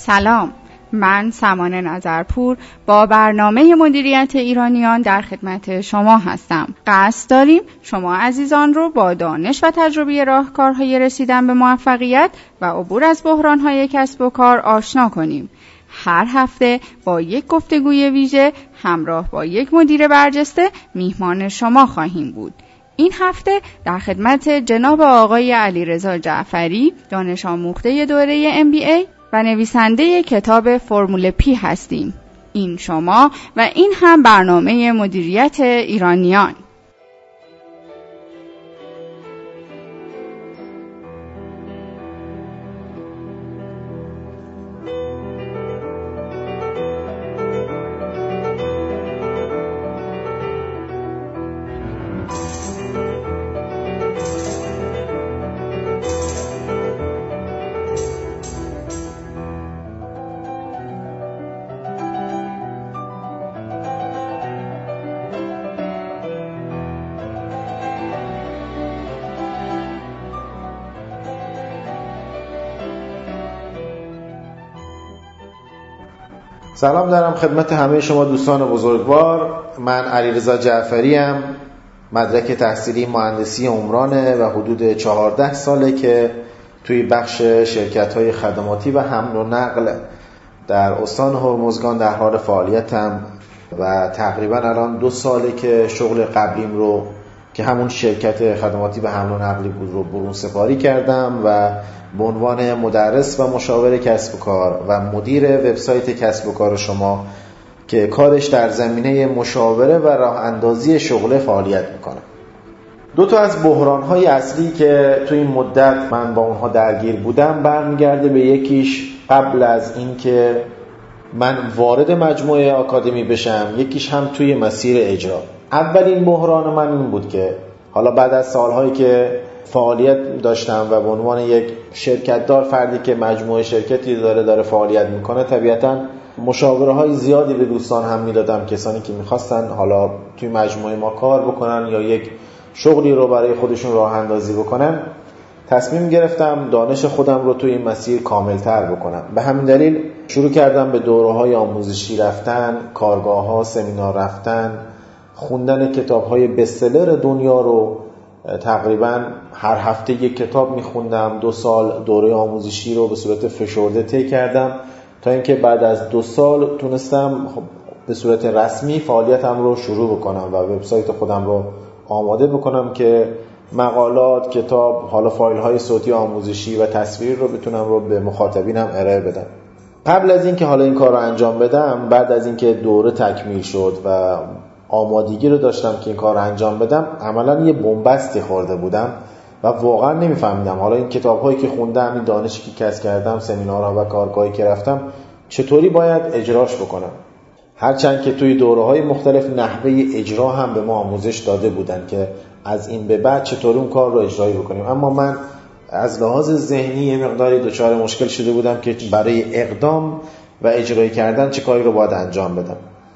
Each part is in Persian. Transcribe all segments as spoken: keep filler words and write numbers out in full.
سلام، من سمانه نظرپور با برنامه مدیریت ایرانیان در خدمت شما هستم. قصد داریم شما عزیزان رو با دانش و تجربه راهکارهای رسیدن به موفقیت و عبور از بحرانهای کسب و کار آشنا کنیم. هر هفته با یک گفتگوی ویژه همراه با یک مدیر برجسته میهمان شما خواهیم بود. این هفته در خدمت جناب آقای علیرضا جعفری، دانش آموخته دوره ام بی ای و نویسنده کتاب فرمول پی هستیم. این شما و این هم برنامه مدیریت ایرانیان. سلام دارم خدمت همه شما دوستان بزرگوار. من علیرضا جعفری ام. مدرک تحصیلی مهندسی عمرانه و حدود چهارده ساله که توی بخش شرکت‌های خدماتی و حمل و نقل در استان هرمزگان در حال فعالیتم و تقریبا الان دو ساله که شغل قبلیم رو که همون شرکت خدماتی و حمل و نقلی بود رو برون سپاری کردم و به عنوان مدرس و مشاور کسب و کار و مدیر وبسایت کسب و کار شما که کارش در زمینه مشاوره و راه اندازی شغل فعالیت میکنه. دو تا از بحران‌های اصلی که توی این مدت من با اونها درگیر بودم برمیگرده به یکیش قبل از اینکه من وارد مجموعه آکادمی بشم، یکیش هم توی مسیر اجرا. اولین بحران من این بود که حالا بعد از سالهایی که فعالیت داشتم و به عنوان یک شرکتدار، فردی که مجموعه شرکتی داره داره فعالیت میکنه، طبیعتاً مشاوره های زیادی به دوستان هم میدادم، کسانی که میخواستن حالا توی مجموعه ما کار بکنن یا یک شغلی رو برای خودشون راه اندازی بکنن. تصمیم گرفتم دانش خودم رو توی این مسیر کاملتر بکنم. به همین دلیل شروع کردم به دوره‌های آموزشی رفتن، کارگاه‌ها، سمینار رفتن، خوندن کتاب‌های بستسلر دنیا رو. تقریبا هر هفته یک کتاب میخوندم. دو سال دوره آموزشی رو به صورت فشرده طی کردم تا اینکه بعد از دو سال تونستم به صورت رسمی فعالیتم رو شروع بکنم و وبسایت خودم رو آماده بکنم که مقالات، کتاب، حالا فایل‌های صوتی آموزشی و تصویری رو بتونم رو به مخاطبینم ارائه بدم. قبل از اینکه حالا این کار رو انجام بدم، بعد از اینکه دوره تکمیل شد و آمادگی رو داشتم که این کار رو انجام بدم، عملاً یه بنبستی خورده بودم و واقعا نمیفهمیدم حالا این کتاب‌هایی که خوندم، این دانشی که کسب کردم، سمینارها و کارگاهی که رفتم، چطوری باید اجراش بکنم. هرچند که توی دوره‌های مختلف نحوه اجرا هم به ما آموزش داده بودن که از این به بعد چطوری اون کار رو اجرایی بکنیم، اما من از لحاظ ذهنی یه مقداری دچار مشکل شده بودم که برای اقدام و اجرایی کردن چه کاری رو باید انجام بدم.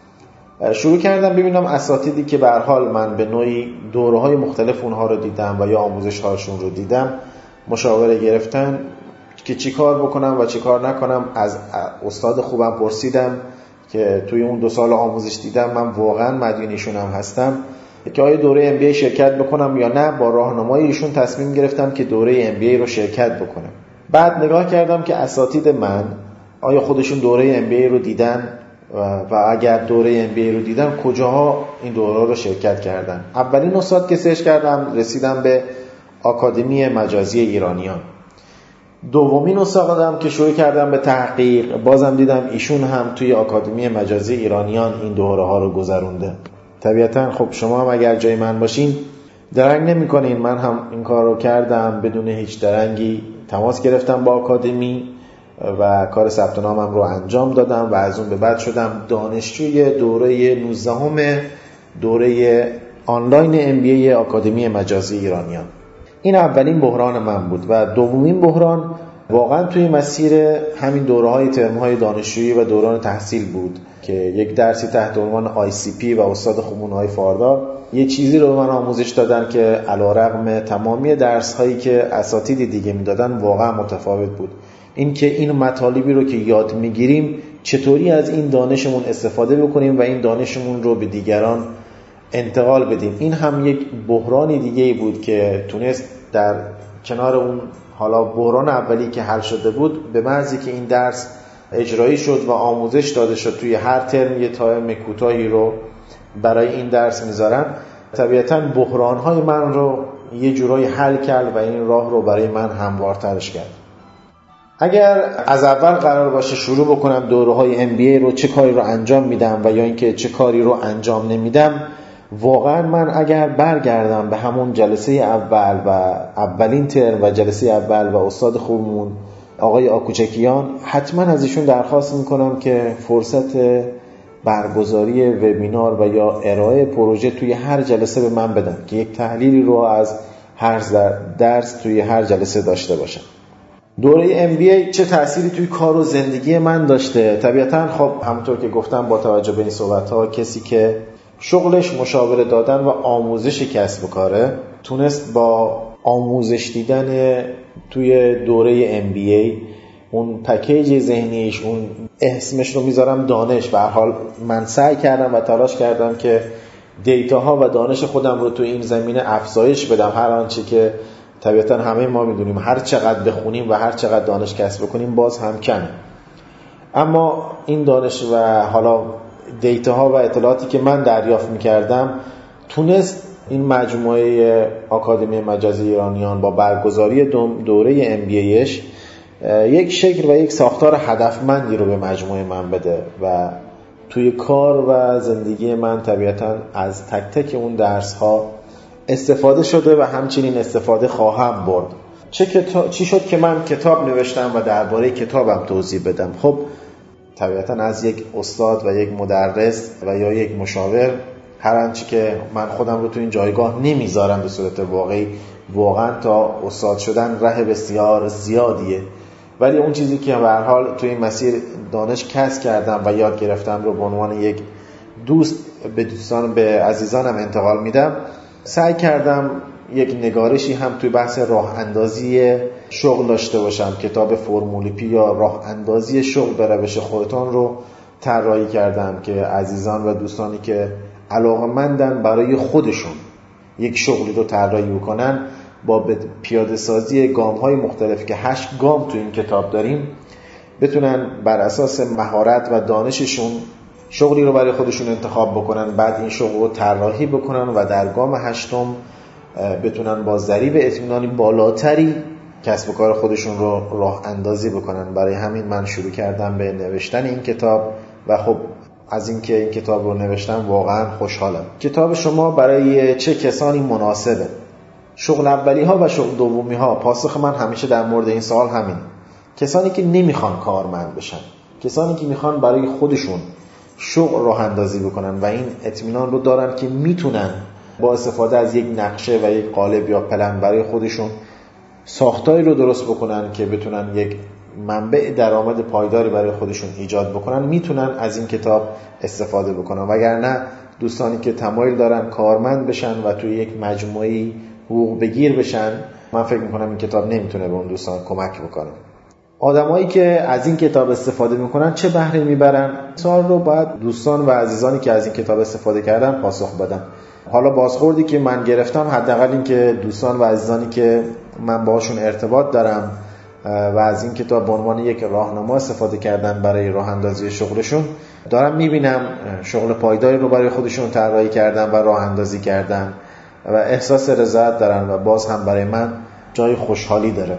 شروع کردم ببینم اساتیدی که به هر حال من به نوعی دوره‌های مختلف اونها رو دیدم و یا آموزش‌هاشون رو دیدم، مشاوره گرفتن که چی کار بکنم و چی کار نکنم. از استاد خوبم پرسیدم که توی اون دو سال آموزش دیدم، من واقعا مدیونشون هم هستم، که آیا دوره ام بی ای شرکت بکنم یا نه. با راهنمای ایشون تصمیم گرفتم که دوره ام بی ای رو شرکت بکنم. بعد نگاه کردم که اساتید من آیا خودشون دوره ام بی ای رو دیدن و اگر دوره ام بی ای رو دیدن کجاها این دوره رو شرکت کردن. اولین استاد که سرچ کردم رسیدم به آکادمی مجازی ایرانیان. دومین استادم که شروع کردم به تحقیق، بازم دیدم ایشون هم توی آکادمی مجازی ایرانیان این دوره ها رو گذرونده. طبیعتا خب شما هم اگر جای من باشین درنگ نمی کنین، من هم این کار رو کردم بدون هیچ درنگی. تماس گرفتم با آکادمی و کار ثبت نامم رو انجام دادم و از اون به بعد شدم دانشجوی دوره نوزدهم دوره آنلاین ام بی ای آکادمی مجازی ایرانیان. این اولین بحران من بود. و دومین بحران واقعا توی مسیر همین دوره‌های ترم‌های دانشجویی و دوران تحصیل بود که یک درسی تحت عنوان آی سی پی و استاد خوبونهای فاردار یه چیزی رو به من آموزش دادن که علیرغم تمامی درس‌هایی که اساتید دیگه میدادن واقعا متفاوت بود. اینکه این مطالبی رو که یاد میگیریم چطوری از این دانشمون استفاده بکنیم و این دانشمون رو به دیگران انتقال بدیم. این هم یک بحرانی دیگه بود که تونست در کنار اون حالا بحران اولی که حل شده بود، به محضی که این درس اجرایی شد و آموزش داده شد، توی هر ترم یه تایم کوتاهی رو برای این درس میذارن، طبیعتاً بحران‌های من رو یه جورایی حل کرد و این راه رو برای من هموارترش کرد. اگر از اول قرار باشه شروع بکنم دوره‌های ام بی ای رو، چه کاری رو انجام میدم و یا اینکه چه کاری رو انجام نمیدم، واقعا من اگر برگردم به همون جلسه اول و اولین ترم و جلسه اول و استاد خوبمون آقای آکوچکیان، حتما از ایشون درخواست میکنم که فرصت برگزاری وبینار و یا ارائه پروژه توی هر جلسه به من بدن که یک تحلیلی رو از هر درس توی هر جلسه داشته باشم. دوره ام بی ای چه تأثیری توی کار و زندگی من داشته؟ طبیعتاً خب همونطور که گفتم با توجه به این صحبت‌ها، کسی که شغلش مشاوره دادن و آموزش کسب و کاره، تونست با آموزش دیدن توی دوره ام بی ای اون پکیج ذهنیش، اون اسمش رو میذارم دانش، به هر حال من سعی کردم و تلاش کردم که دیتاها و دانش خودم رو توی این زمینه افزایش بدم. هر آنچه که طبیعتا همه ما میدونیم هر چقدر بخونیم و هر چقدر دانش کسب کنیم باز هم کمه، اما این دانش و حالا دیتاها و اطلاعاتی که من دریافت میکردم تونست این مجموعه آکادمی مجازی ایرانیان با برگزاری دوره ام بی ایش یک شکل و یک ساختار هدفمندی رو به مجموعه من بده و توی کار و زندگی من طبیعتا از تک تک اون درس ها استفاده شده و همچنین استفاده خواهم برد. چه کتا... چی شد که من کتاب نوشتم و درباره کتابم توضیح بدم؟ خب طبیعتا از یک استاد و یک مدرس و یا یک مشاور، هر آنچه که من خودم رو تو این جایگاه نمیذارم به صورت واقعی، واقعا تا استاد شدن ره بسیار زیادیه، ولی اون چیزی که به هر حال تو این مسیر دانش کسب کردم و یاد گرفتم رو به عنوان یک دوست به دوستان به عزیزانم انتقال میدم. سعی کردم یک نگارشی هم توی بحث راه اندازی شغل داشته باشم. کتاب فرمول پی یا راه اندازی شغل به روش خودتان رو طراحی کردم که عزیزان و دوستانی که علاقه‌مندن برای خودشون یک شغلی رو طراحی بکنن، با پیاده سازی گام‌های مختلف که هشت گام تو این کتاب داریم، بتونن بر اساس مهارت و دانششون شغلی رو برای خودشون انتخاب بکنن، بعد این شغل رو طراحی بکنن و در گام هشتم بتونن با ضریب اطمینانی بالاتری کسب و کار خودشون رو راه اندازی بکنن. برای همین من شروع کردم به نوشتن این کتاب و خب از اینکه این کتاب رو نوشتم واقعا خوشحالم. کتاب شما برای چه کسانی مناسبه؟ شغل اولی ها و شغل دومی ها. پاسخ من همیشه در مورد این سوال همین: کسانی که نمیخوان کارمند بشن، کسانی که میخوان برای خودشون شغل راه اندازی بکنن و این اطمینان رو دارن که میتونن با استفاده از یک نقشه و یک قالب یا پلن برای خودشون ساختاری رو درست بکنن که بتونن یک منبع درآمد پایداری برای خودشون ایجاد بکنن، میتونن از این کتاب استفاده بکنن. وگرنه دوستانی که تمایل دارن کارمند بشن و توی یک مجموعه حقوق بگیر بشن، من فکر میکنم این کتاب نمیتونه به اون دوستان کمک بکنه. آدمایی که از این کتاب استفاده میکنن چه بهره میبرن؟ سوال رو باید دوستان و عزیزانی که از این کتاب استفاده کردن پاسخ بدن. حالا بازخوردی که من گرفتم حداقل این که دوستان و عزیزانی که من باهاشون ارتباط دارم و از این کتاب به عنوان یک راهنما استفاده کردن برای راه اندازی شغلشون، دارم میبینم شغل پایداری رو برای خودشون طراحی کردن و راه اندازی کردن و احساس رضایت دارن و باز هم برای من جای خوشحالی داره.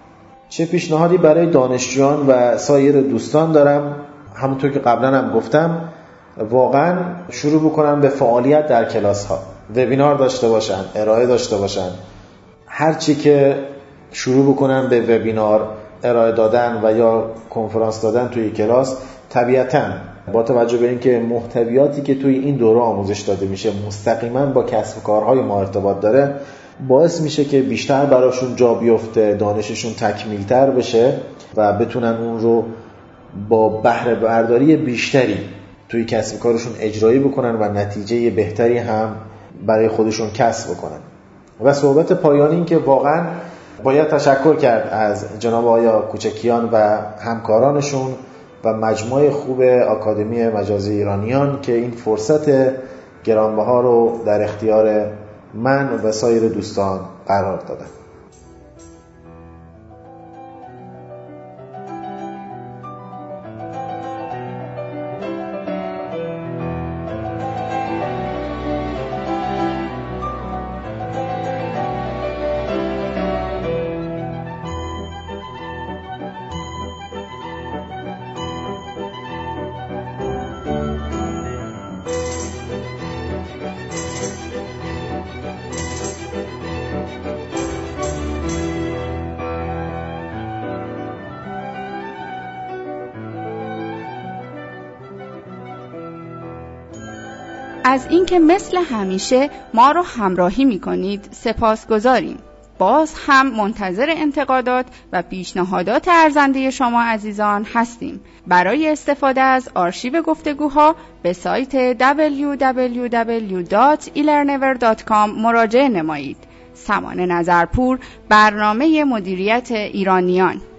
چه پیشنهادی برای دانشجویان و سایر دوستان دارم؟ همونطور که قبلا هم گفتم، واقعا شروع بکنن به فعالیت در کلاس ها، وبینار داشته باشن، ارائه داشته باشن. هرچی که شروع بکنن به وبینار، ارائه دادن و یا کنفرانس دادن توی کلاس، طبیعتاً با توجه به اینکه محتویاتی که توی این دوره آموزش داده میشه مستقیما با کسب و کارهای ما ارتباط داره، باعث میشه که بیشتر براشون جا بیفته، دانششون تکمیلتر بشه و بتونن اون رو با بهره برداری بیشتری توی کسب کارشون اجرایی بکنن و نتیجه بهتری هم برای خودشون کسب بکنن. و صحبت پایانی این که واقعا باید تشکر کرد از جناب آیا کوچکیان و همکارانشون و مجموعه خوب آکادمی مجازی ایرانیان که این فرصت گرانبها رو در اختیار من و سایر دوستان قرار دادن. از اینکه مثل همیشه ما رو همراهی می‌کنید سپاسگزاریم. باز هم منتظر انتقادات و پیشنهادات ارزنده شما عزیزان هستیم. برای استفاده از آرشیو گفتگوها به سایت دبلیو دبلیو دبلیو دات ای لرنور دات کام مراجعه نمایید. سمان نظرپور، برنامه مدیریت ایرانیان.